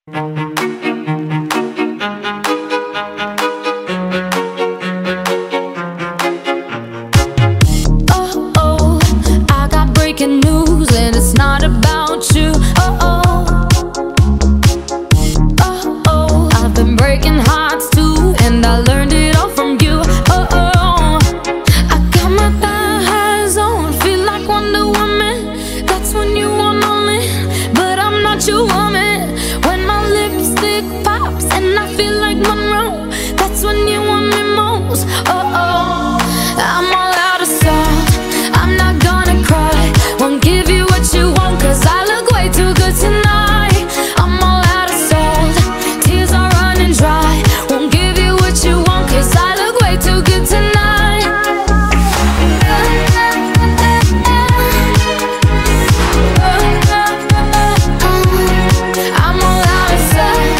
Oh, I got breaking news and it's not about you. Oh, I've been breaking hearts too, and I learned it all from you. I got my thighs on, feel like Wonder Woman. That's when you want only, but I'm not your woman. When my lipstick pops and I feel like Monroe, that's when you want me most. I'm all out of salt, I'm not gonna cry. Won't give you what you want, cause I look way too good tonight. I'm all out of salt, tears are running dry. Won't give you what you want, cause I look way too good tonight. I'm all out of salt,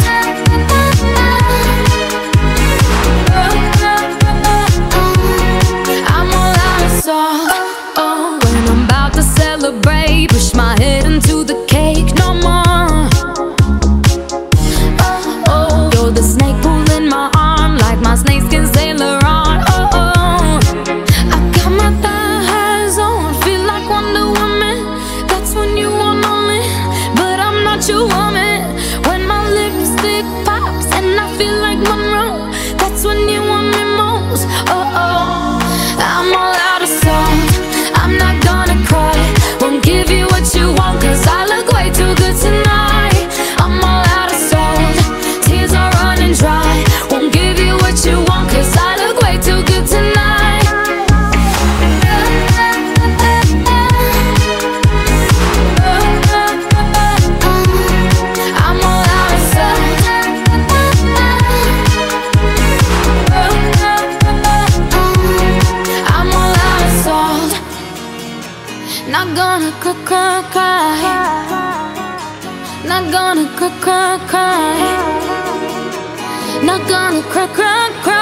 I'm all out of salt. When I'm about to celebrate, push my head into the cake no more. You're the snake pulling my arm, like my snakeskin Sailor on. I got my thighs on, feel like Wonder Woman. That's when you want only, but I'm not your woman. When my lipstick pops and I feel like Monroe, that's when you want me most. I'm all out of salt, I'm not gonna cry. Won't give you what you want, cause I look way too good tonight. I'm all out of salt, tears are running dry. Won't give you what you want, cause I look way too good tonight. I'm all out of salt, I'm all out of salt. Not gonna cry, not gonna cry, not gonna cry.